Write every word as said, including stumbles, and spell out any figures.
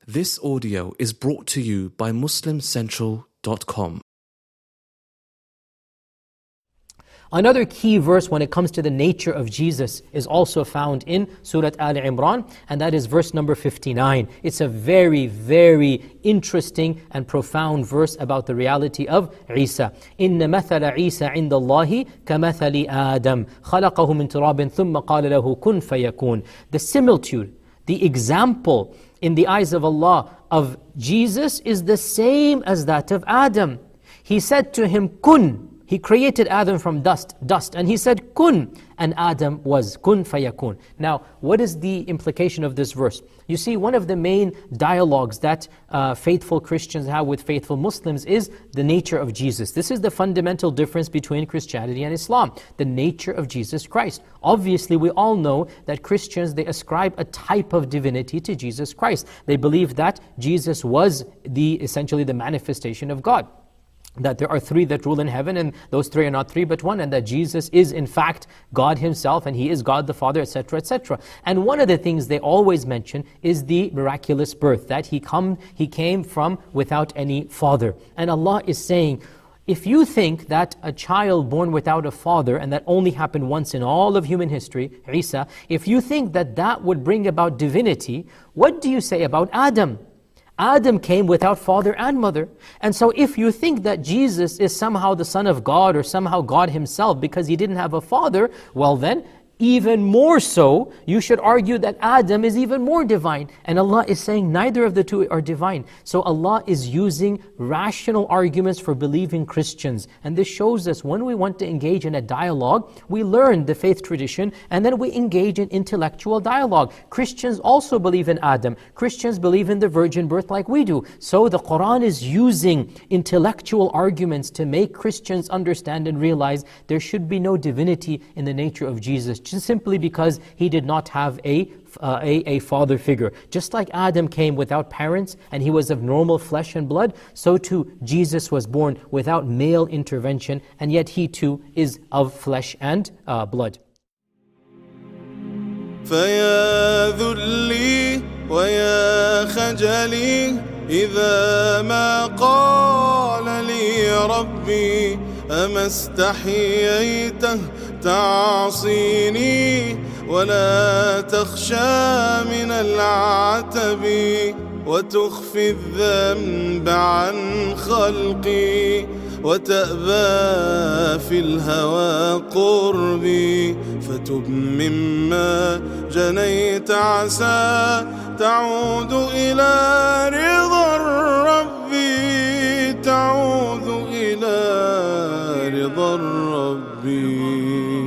This audio is brought to you by muslim central dot com. Another key verse when it comes to the nature of Jesus is also found in Surah Al-Imran, and that is verse number fifty-nine. It's a very, very interesting and profound verse about the reality of Isa. إِنَّ مَثَلَ عِيسَى عِنْدَ اللَّهِ كَمَثَلِ آدَمَ خَلَقَهُ مِنْ تُرَابٍ ثُمَّ قَالَ لَهُ كُنْ فَيَكُونَ. The similitude, the example in the eyes of Allah of Jesus is the same as that of Adam. He said to him, kun. He created Adam from dust, dust, and he said, kun, and Adam was, kun fayakun. Now, what is the implication of this verse? You see, one of the main dialogues that uh, faithful Christians have with faithful Muslims is the nature of Jesus. This is the fundamental difference between Christianity and Islam, the nature of Jesus Christ. Obviously, we all know that Christians, they ascribe a type of divinity to Jesus Christ. They believe that Jesus was the essentially the manifestation of God, that there are three that rule in heaven, and those three are not three but one, and that Jesus is in fact God Himself, and He is God the Father, et cetera, et cetera. And one of the things they always mention is the miraculous birth, that He come, He came from without any father. And Allah is saying, if you think that a child born without a father, and that only happened once in all of human history, Isa, if you think that that would bring about divinity, what do you say about Adam? Adam came without father and mother. And so if you think that Jesus is somehow the Son of God or somehow God Himself because He didn't have a father, well then, even more so, you should argue that Adam is even more divine. And Allah is saying neither of the two are divine. So Allah is using rational arguments for believing Christians. And this shows us when we want to engage in a dialogue, we learn the faith tradition and then we engage in intellectual dialogue. Christians also believe in Adam. Christians believe in the virgin birth like we do. So the Quran is using intellectual arguments to make Christians understand and realize there should be no divinity in the nature of Jesus, just simply because He did not have a, uh, a, a father figure. Just like Adam came without parents and he was of normal flesh and blood, so too Jesus was born without male intervention, and yet He too is of flesh and uh, blood. فيا ذلي ويا خجلي إذا ما قال لي ربي أما استحييته تعصيني ولا تخشى من العتب وتخفي الذنب عن خلقي وتأبى في الهوى قربي فتب مما جنيت عسى تعود إلى رضا الرب تعود إلى رضا الرب